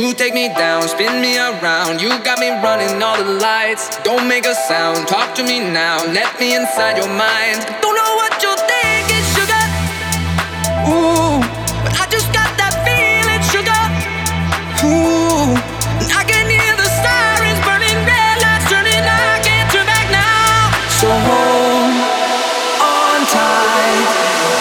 You take me down, spin me around. You got me running all the lights. Don't make a sound, talk to me now. Let me inside your mind. Don't know what you're thinking, sugar. Ooh, but I just got that feeling, sugar. Ooh, and I can hear the sirens burning, red lights turning. I can't turn back now. So hold on tight.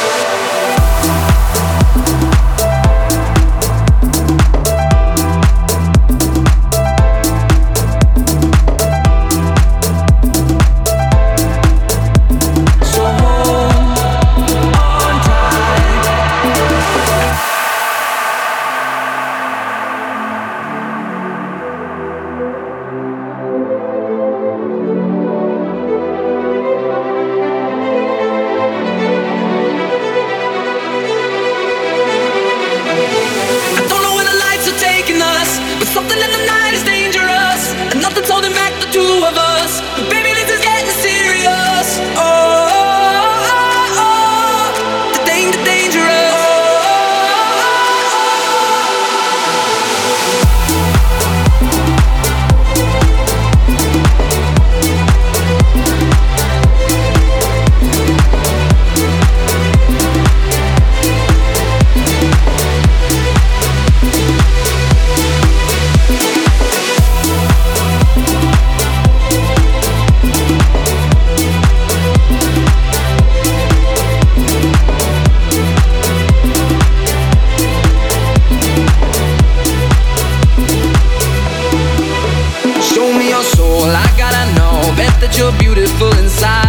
Something in the night is dangerous, and nothing's holding back the two of us. But baby, this is getting serious. Oh, oh, oh, oh. The dangerous. Show me your soul, I gotta know. Bet that you're beautiful inside.